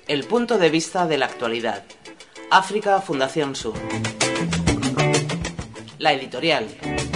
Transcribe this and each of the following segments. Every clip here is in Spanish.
El punto de vista de la actualidad. África Fundación Sur. La editorial.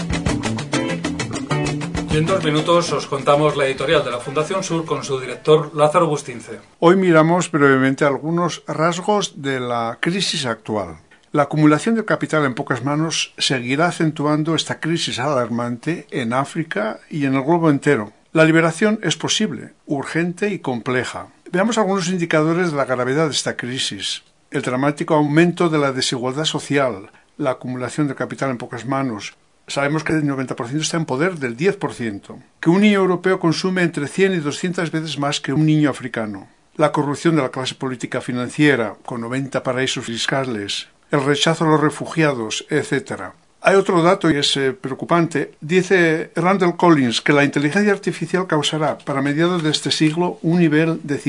Y en 2 minutos os contamos la editorial de la Fundación Sur con su director Lázaro Bustince. Hoy miramos brevemente algunos rasgos de la crisis actual. La acumulación del capital en pocas manos seguirá acentuando esta crisis alarmante en África y en el globo entero. La liberación es posible, urgente y compleja. Veamos algunos indicadores de la gravedad de esta crisis. El dramático aumento de la desigualdad social, la acumulación de capital en pocas manos. Sabemos que el 90% está en poder del 10%, que un niño europeo consume entre 100 y 200 veces más que un niño africano. La corrupción de la clase política financiera, con 90 paraísos fiscales, el rechazo a los refugiados, etc. Hay otro dato y es preocupante. Dice Randall Collins que la inteligencia artificial causará para mediados de este siglo un nivel de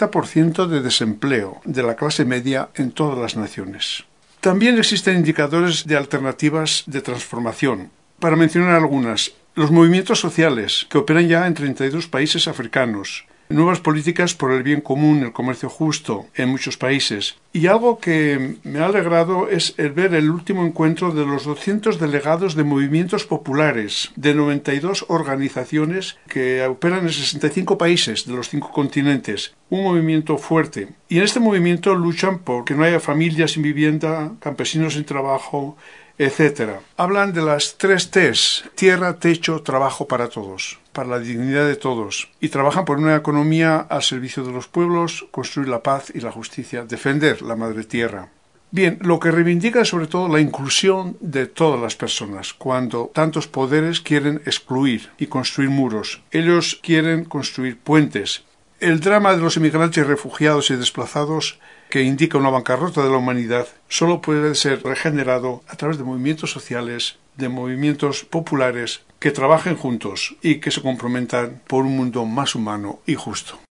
50% de desempleo de la clase media en todas las naciones. También existen indicadores de alternativas de transformación. Para mencionar algunas, los movimientos sociales que operan ya en 32 países africanos, nuevas políticas por el bien común, el comercio justo en muchos países. Y algo que me ha alegrado es el ver el último encuentro de los 200 delegados de movimientos populares de 92 organizaciones que operan en 65 países de los 5 continentes. Un movimiento fuerte. Y en este movimiento luchan por que no haya familias sin vivienda, campesinos sin trabajo, etc. Hablan de las 3 T's: tierra, techo, trabajo para todos, para la dignidad de todos, y trabajan por una economía al servicio de los pueblos, construir la paz y la justicia, defender la madre tierra. Bien, lo que reivindica es sobre todo la inclusión de todas las personas, cuando tantos poderes quieren excluir y construir muros. Ellos quieren construir puentes. El drama de los inmigrantes y refugiados y desplazados, que indica una bancarrota de la humanidad, solo puede ser regenerado a través de movimientos sociales, de movimientos populares que trabajen juntos y que se comprometan por un mundo más humano y justo.